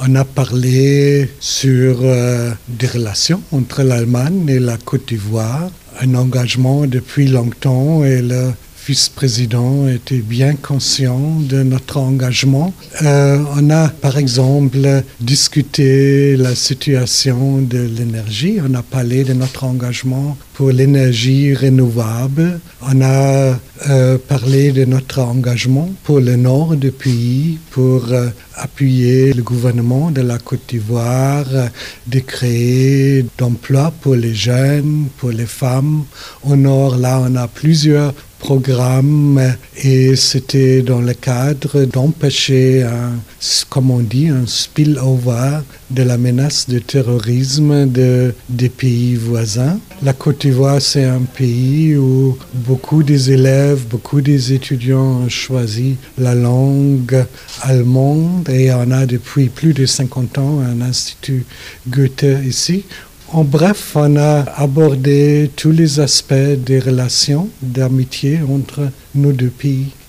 On a parlé sur des relations entre l'Allemagne et la Côte d'Ivoire, un engagement depuis longtemps et le vice-président était bien conscient de notre engagement. On a par exemple discuté la situation de l'énergie, on a parlé de notre engagement pour l'énergie renouvelable, on a parlé de notre engagement pour le nord du pays, pour appuyer le gouvernement de la Côte d'Ivoire, de créer d'emplois pour les jeunes, pour les femmes. Au nord, là, on a plusieurs programme et c'était dans le cadre d'empêcher comme on dit, un spillover de la menace de terrorisme des pays voisins. La Côte d'Ivoire, c'est un pays où beaucoup des élèves, beaucoup des étudiants ont choisi la langue allemande et on a depuis plus de 50 ans un institut Goethe ici. En bref, on a abordé tous les aspects des relations d'amitié entre nos deux pays.